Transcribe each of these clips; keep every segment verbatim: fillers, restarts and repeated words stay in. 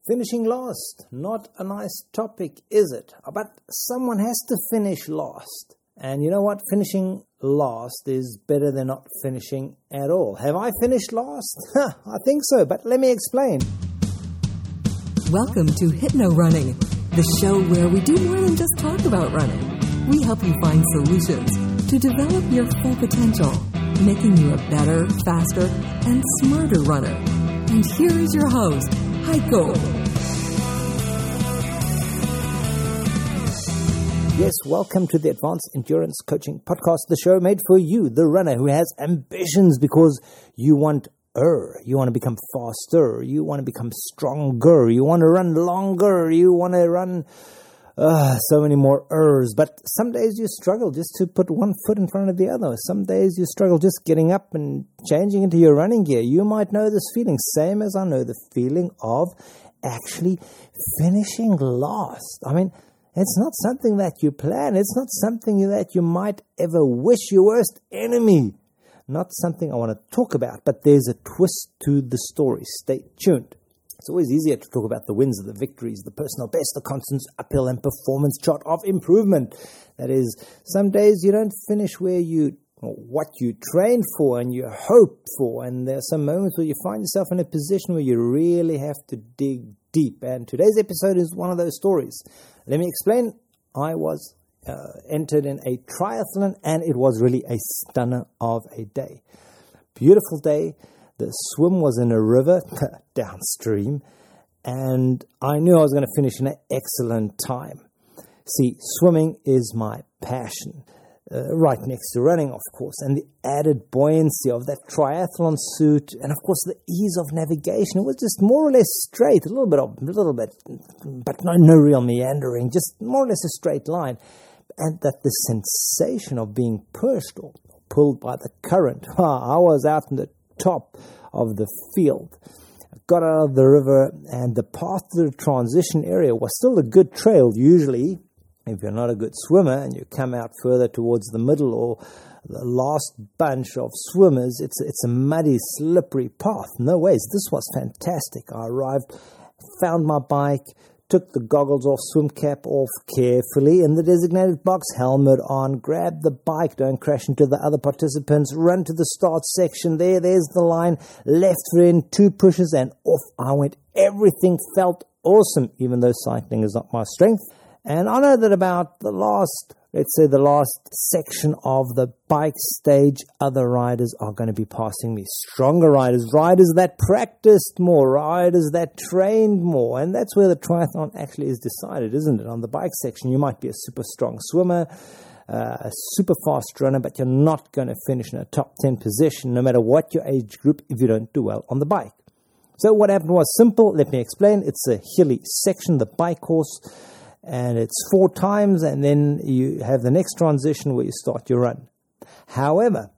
Finishing last, not a nice topic, is it? But someone has to finish last. And you know what? Finishing last is better than not finishing at all. Have I finished last? I think so, but let me explain. Welcome to Hypno Running, the show where we do more than just talk about running. We help you find solutions to develop your full potential, making you a better, faster, and smarter runner. And here is your host, Heiko. Yes, welcome to the Advanced Endurance Coaching Podcast, the show made for you, the runner who has ambitions because you want er, you want to become faster, you want to become stronger, you want to run longer, you want to run uh, so many more ers. But some days you struggle just to put one foot in front of the other. Some days you struggle just getting up and changing into your running gear. You might know this feeling, same as I know the feeling of actually finishing last. I mean, it's not something that you plan. It's not something that you might ever wish your worst enemy. Not something I want to talk about, but there's a twist to the story. Stay tuned. It's always easier to talk about the wins, the victories, the personal best, the constants, uphill and performance chart of improvement. That is, some days you don't finish where you, what you trained for and you hoped for. And there are some moments where you find yourself in a position where you really have to dig deep. And today's episode is one of those stories. Let me explain. I was uh, entered in a triathlon, and it was really a stunner of a day. Beautiful day. The swim was in a river downstream, and I knew I was going to finish in an excellent time. See, swimming is my passion. Uh, right next to running, of course, and the added buoyancy of that triathlon suit, and of course the ease of navigation. It was just more or less straight, a little bit, of, a little bit, but no, no real meandering, just more or less a straight line. And that the sensation of being pushed or pulled by the current. I was out in the top of the field. I got out of the river, and the path to the transition area was still a good trail usually. If you're not a good swimmer and you come out further towards the middle or the last bunch of swimmers, it's it's a muddy, slippery path. No ways. This was fantastic. I arrived, found my bike, took the goggles off, swim cap off carefully in the designated box, helmet on, grabbed the bike, don't crash into the other participants, run to the start section. There, there's the line, left foot in, two pushes, and off I went. Everything felt awesome, even though cycling is not my strength. And I know that about the last, let's say the last section of the bike stage, other riders are going to be passing me. Stronger riders, riders that practiced more, riders that trained more. And that's where the triathlon actually is decided, isn't it? On the bike section, you might be a super strong swimmer, uh, a super fast runner, but you're not going to finish in a top ten position, no matter what your age group, if you don't do well on the bike. So what happened was simple. Let me explain. It's a hilly section, the bike course. And it's four times, and then you have the next transition where you start your run. However,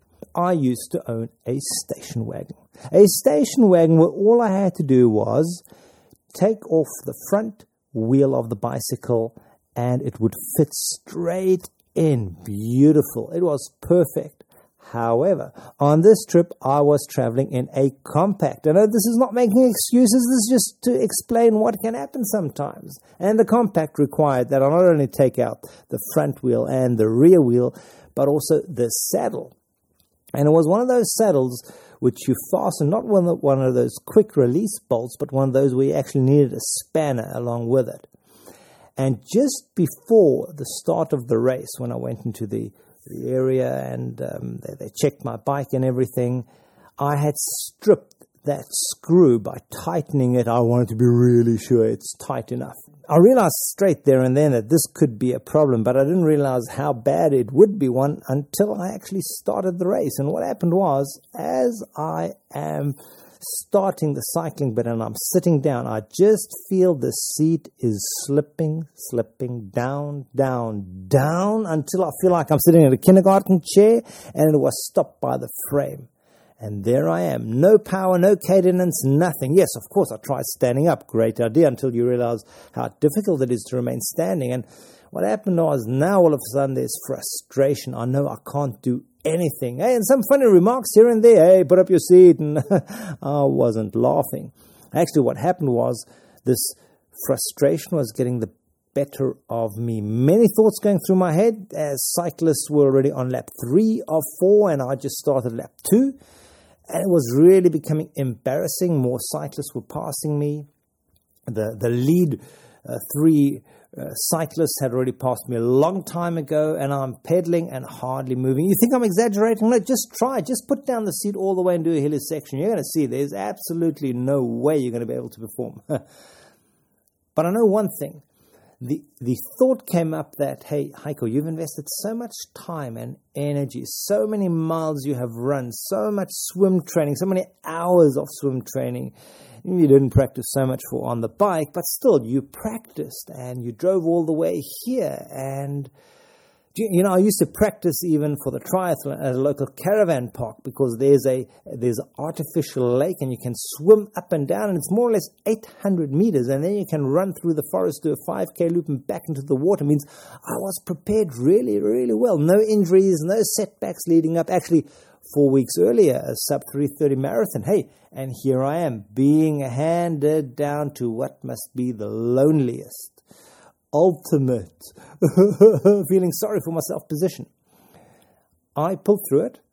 I used to own a station wagon. A station wagon where all I had to do was take off the front wheel of the bicycle, and it would fit straight in. Beautiful. It was perfect. However, on this trip, I was traveling in a compact. I know this is not making excuses. This is just to explain what can happen sometimes. And the compact required that I not only take out the front wheel and the rear wheel, but also the saddle. And it was one of those saddles which you fasten, not one of, one of those quick release bolts, but one of those where you actually needed a spanner along with it. And just before the start of the race, when I went into the the area and um, they, they checked my bike and everything, I had stripped that screw by tightening it. I wanted to be really sure it's tight enough. I realized straight there and then that this could be a problem, but I didn't realize how bad it would be one until I actually started the race. And what happened was, as I am starting the cycling bit and I'm sitting down, I just feel the seat is slipping, slipping down, down, down until I feel like I'm sitting in a kindergarten chair, and it was stopped by the frame. And there I am. No power, no cadence, nothing. Yes, of course, I tried standing up. Great idea, until you realize how difficult it is to remain standing. And what happened was, now all of a sudden there's frustration. I know I can't do anything. Hey, and some funny remarks here and there. Hey, put up your seat. And I wasn't laughing. Actually, what happened was This frustration was getting the better of me. Many thoughts going through my head as cyclists were already on lap three of four and I just started lap two. And it was really becoming embarrassing. More cyclists were passing me. The, the lead uh, three uh, cyclists had already passed me a long time ago, and I'm pedaling and hardly moving. You think I'm exaggerating? No, just try. Just put down the seat all the way and do a hilly section. You're going to see there's absolutely no way you're going to be able to perform. But I know one thing. The the thought came up that, hey, Heiko, you've invested so much time and energy, so many miles you have run, so much swim training, so many hours of swim training. You didn't practice so much for on the bike, but still you practiced and you drove all the way here. And, you know, I used to practice even for the triathlon at a local caravan park because there's a there's an artificial lake and you can swim up and down and it's more or less eight hundred meters and then you can run through the forest, do a five K loop and back into the water. It means I was prepared really, really well. No injuries, no setbacks leading up. Actually, four weeks earlier, a sub three thirty marathon. Hey, and here I am being handed down to what must be the loneliest, ultimate, feeling sorry for myself position. I pulled through it.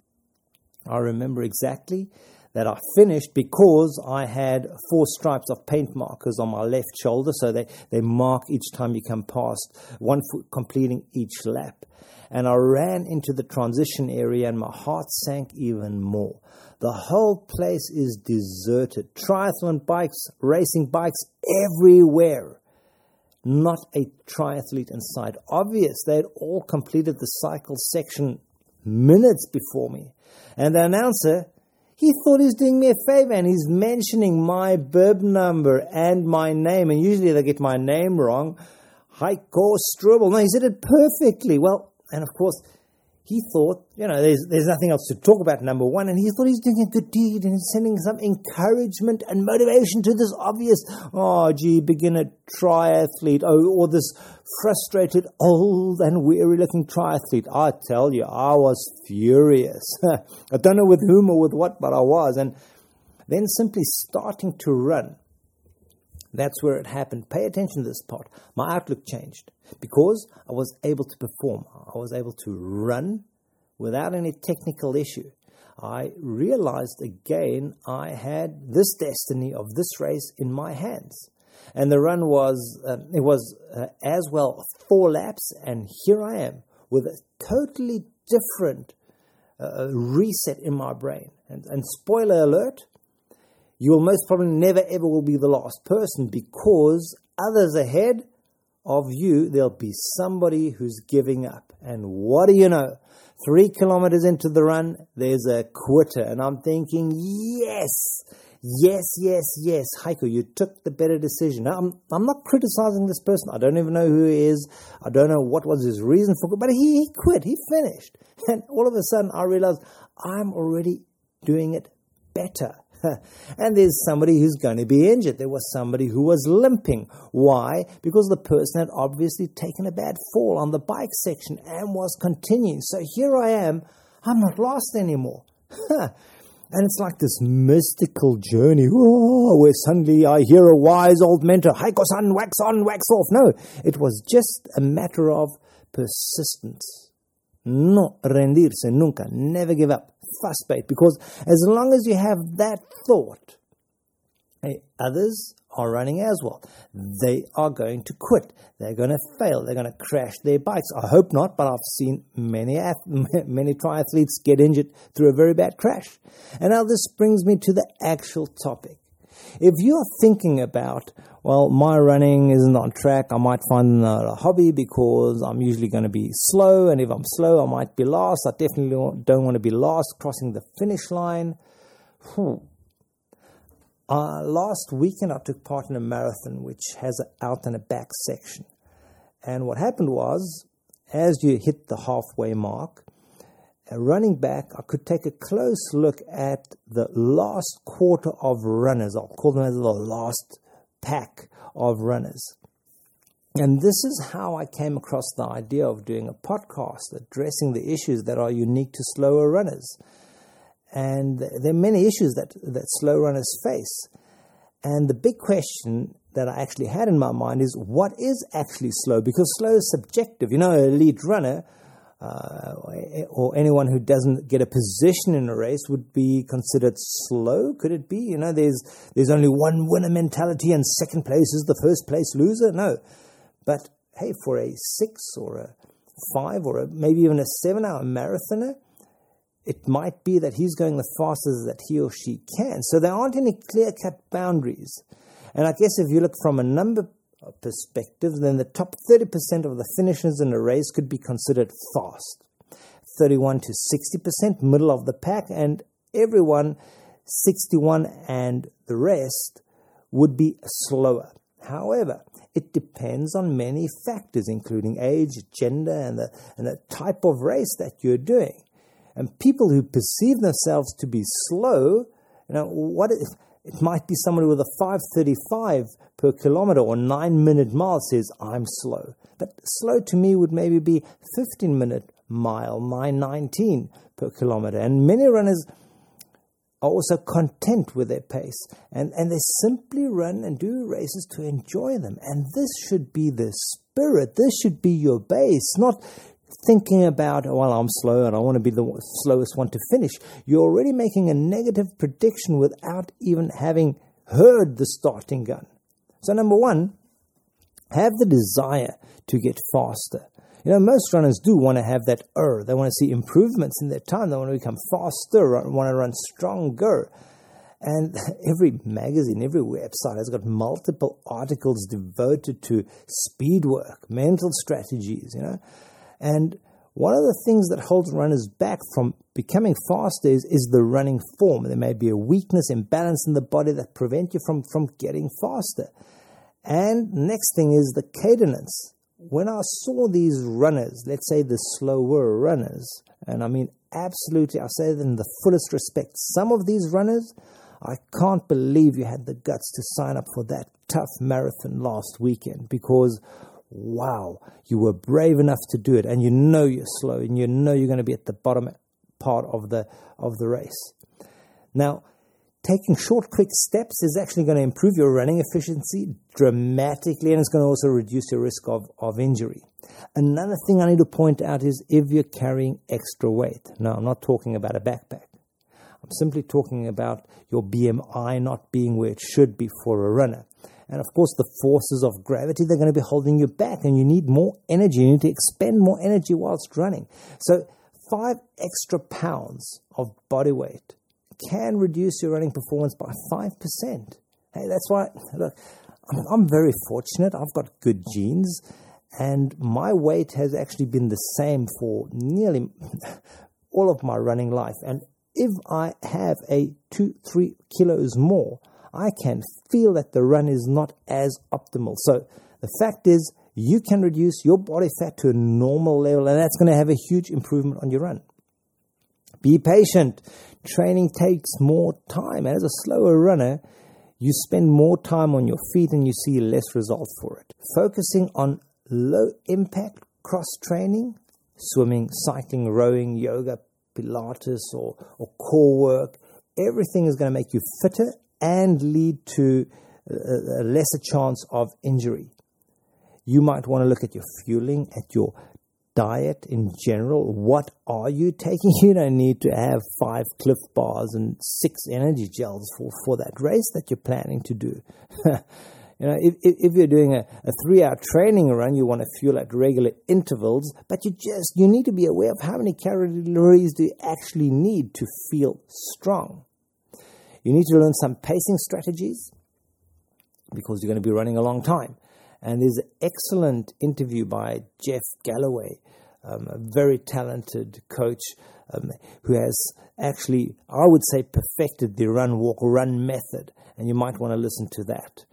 I remember exactly that I finished because I had four stripes of paint markers on my left shoulder, so they, they mark each time you come past, one foot completing each lap. And I ran into the transition area and my heart sank even more. The whole place is deserted. Triathlon bikes, racing bikes everywhere. Not a triathlete in sight. Obvious, they had all completed the cycle section minutes before me. And the announcer, he thought he was doing me a favor and he's mentioning my bib number and my name. And usually they get my name wrong. Heiko Strobel. No, he said it perfectly. Well, and of course, he thought, you know, there's there's nothing else to talk about, number one, and he thought he's doing a good deed and he's sending some encouragement and motivation to this obvious, oh, gee, beginner triathlete, oh, or this frustrated, old and weary-looking triathlete. I tell you, I was furious. I don't know with whom or with what, but I was. And then simply starting to run. That's where it happened. Pay attention to this part. My outlook changed because I was able to perform. I was able to run without any technical issue. I realized again I had this destiny of this race in my hands. And the run was, uh, it was uh, as well four laps, and here I am with a totally different uh, reset in my brain. And, and spoiler alert, you will most probably never ever will be the last person because others ahead of you, there'll be somebody who's giving up. And what do you know? Three kilometers into the run, there's a quitter. And I'm thinking, yes, yes, yes, yes. Heiko, you took the better decision. Now, I'm, I'm not criticizing this person. I don't even know who he is. I don't know what was his reason for it. But he, he quit. He finished. And all of a sudden, I realized I'm already doing it better. And there's somebody who's going to be injured. There was somebody who was limping. Why? Because the person had obviously taken a bad fall on the bike section and was continuing. So here I am. I'm not lost anymore. And it's like this mystical journey, oh, where suddenly I hear a wise old mentor, Heiko-san, wax on, wax off. No, it was just a matter of persistence. No rendirse nunca. Never give up. Fast bait, because as long as you have that thought, hey, others are running as well. They are going to quit. They're going to fail. They're going to crash their bikes. I hope not, but I've seen many many triathletes get injured through a very bad crash. And now this brings me to the actual topic. If you're thinking about, well, my running isn't on track, I might find another hobby because I'm usually going to be slow, and if I'm slow, I might be lost. I definitely don't want to be lost crossing the finish line. Hmm. Uh, last weekend, I took part in a marathon which has an out and a back section. And what happened was, as you hit the halfway mark, running back, I could take a close look at the last quarter of runners. I'll call them as the last pack of runners. And this is how I came across the idea of doing a podcast addressing the issues that are unique to slower runners. And there are many issues that, that slow runners face. And the big question that I actually had in my mind is what is actually slow, because slow is subjective. You know, an elite runner uh, or anyone who doesn't get a position in a race would be considered slow. Could it be? You know, there's there's only one winner mentality and second place is the first place loser. No. But hey, for a six or a five or a, maybe even a seven hour marathoner, it might be that he's going the fastest that he or she can. So there aren't any clear-cut boundaries. And I guess if you look from a number perspective, then the top thirty percent of the finishers in a race could be considered fast. thirty-one to sixty percent, middle of the pack, and everyone, sixty-one and the rest, would be slower. However, it depends on many factors, including age, gender, and the, and the type of race that you're doing. And people who perceive themselves to be slow, you know, what if, it might be somebody with a five thirty-five per kilometer or nine minute mile says, I'm slow. But slow to me would maybe be fifteen minute mile, nine nineteen per kilometer. And many runners are also content with their pace. And, and they simply run and do races to enjoy them. And this should be the spirit. This should be your base, not thinking about, oh, well, I'm slow and I want to be the slowest one to finish. You're already making a negative prediction without even having heard the starting gun. So number one, have the desire to get faster. You know, most runners do want to have that er. They want to see improvements in their time. They want to become faster, want to run stronger. And every magazine, every website has got multiple articles devoted to speed work, mental strategies, you know. And one of the things that holds runners back from becoming faster is, is the running form. There may be a weakness, imbalance in the body that prevent you from, from getting faster. And next thing is the cadence. When I saw these runners, let's say the slower runners, and I mean absolutely, I say that in the fullest respect, some of these runners, I can't believe you had the guts to sign up for that tough marathon last weekend, because wow, you were brave enough to do it, and you know you're slow, and you know you're going to be at the bottom part of the of the race. Now, taking short, quick steps is actually going to improve your running efficiency dramatically, and it's going to also reduce your risk of, of injury. Another thing I need to point out is if you're carrying extra weight. Now, I'm not talking about a backpack. I'm simply talking about your B M I not being where it should be for a runner. And of course, the forces of gravity, they're going to be holding you back, and you need more energy. You need to expend more energy whilst running. So five extra pounds of body weight can reduce your running performance by five percent. Hey, that's why, look, I'm, I'm very fortunate. I've got good genes, and my weight has actually been the same for nearly all of my running life. And if I have a two, three kilos more, I can feel that the run is not as optimal. So the fact is, you can reduce your body fat to a normal level, and that's going to have a huge improvement on your run. Be patient. Training takes more time. As a slower runner, you spend more time on your feet and you see less results for it. Focusing on low-impact cross-training, swimming, cycling, rowing, yoga, Pilates, or, or core work, everything is going to make you fitter and lead to a lesser chance of injury. You might want to look at your fueling, at your diet in general. What are you taking? You don't need to have five Cliff Bars and six energy gels for, for that race that you're planning to do. You know, if, if you're doing a, a three-hour training run, you want to fuel at regular intervals, but you just you need to be aware of how many calories do you actually need to feel strong. You need to learn some pacing strategies because you're going to be running a long time. And there's an excellent interview by Jeff Galloway, um, a very talented coach um, who has actually, I would say, perfected the run, walk, run method. And you might want to listen to that.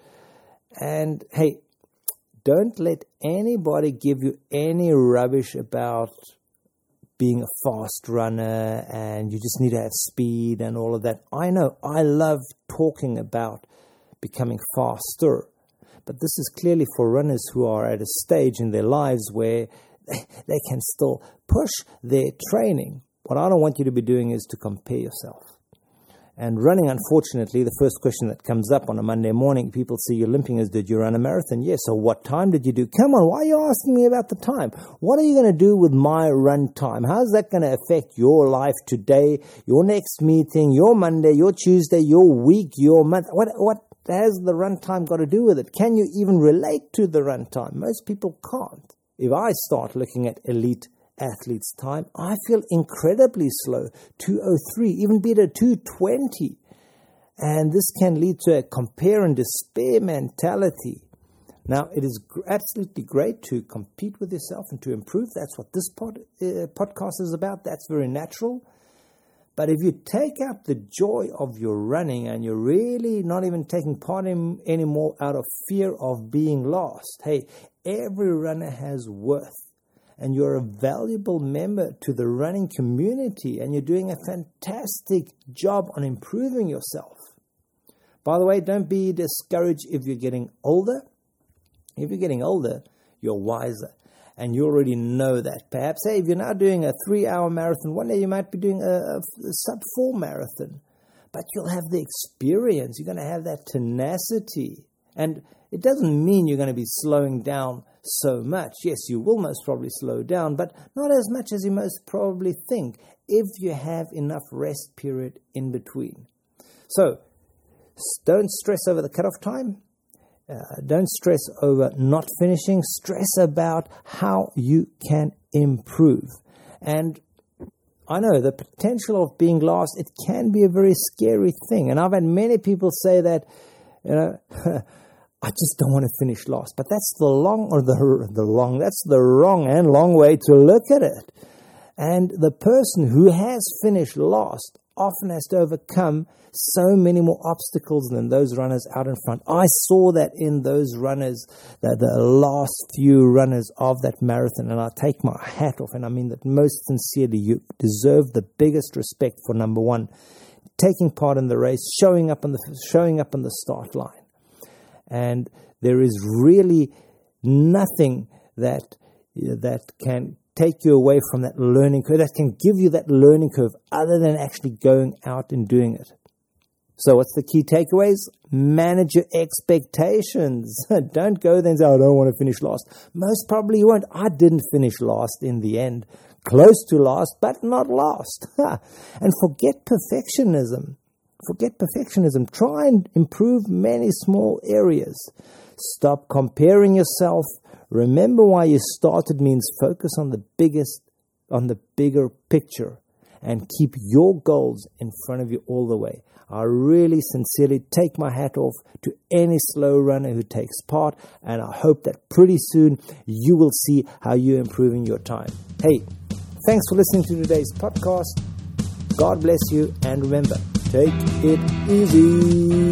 And hey, don't let anybody give you any rubbish about being a fast runner and you just need to have speed and all of that. I know, I love talking about becoming faster, but this is clearly for runners who are at a stage in their lives where they can still push their training. What I don't want you to be doing is to compare yourself. And running, unfortunately, the first question that comes up on a Monday morning, people see you limping, is, did you run a marathon? Yes. So what time did you do? Come on, why are you asking me about the time? What are you going to do with my run time? How's that going to affect your life today, your next meeting, your Monday, your Tuesday, your week, your month? What, what has the run time got to do with it? Can you even relate to the run time? Most people can't. If I start looking at elite athletes' time, I feel incredibly slow, two oh three, even better, two twenty. And this can lead to a compare and despair mentality. Now, it is gr- absolutely great to compete with yourself and to improve. That's what this pod, uh, podcast is about. That's very natural. But if you take up the joy of your running and you're really not even taking part in anymore out of fear of being lost, hey, every runner has worth. And you're a valuable member to the running community, and you're doing a fantastic job on improving yourself. By the way, don't be discouraged if you're getting older. If you're getting older, you're wiser, and you already know that. Perhaps, hey, if you're now doing a three-hour marathon, one day you might be doing a, a sub-four marathon, but you'll have the experience. You're going to have that tenacity, and it doesn't mean you're going to be slowing down so much. Yes, you will most probably slow down, but not as much as you most probably think if you have enough rest period in between. So, don't stress over the cutoff time. Uh, don't stress over not finishing. Stress about how you can improve. And I know the potential of being lost, it can be a very scary thing. And I've had many people say that, you know, I just don't want to finish last. But that's the long or the the long, that's the wrong and long way to look at it. And the person who has finished last often has to overcome so many more obstacles than those runners out in front. I saw that in those runners, the, the last few runners of that marathon, and I take my hat off, and I mean that most sincerely. You deserve the biggest respect for, number one, taking part in the race, showing up on the showing up on the start line. And there is really nothing that that can take you away from that learning curve, that can give you that learning curve other than actually going out and doing it. So what's the key takeaways? Manage your expectations. Don't go there and say, I don't want to finish last. Most probably you won't. I didn't finish last in the end. Close to last, but not last. And forget perfectionism. Forget perfectionism. Try and improve many small areas. Stop comparing yourself. Remember why you started means focus on the biggest, on the bigger picture, and keep your goals in front of you all the way. I really sincerely take my hat off to any slow runner who takes part, and I hope that pretty soon you will see how you're improving your time. Hey, thanks for listening to today's podcast. God bless you, and remember, take it easy.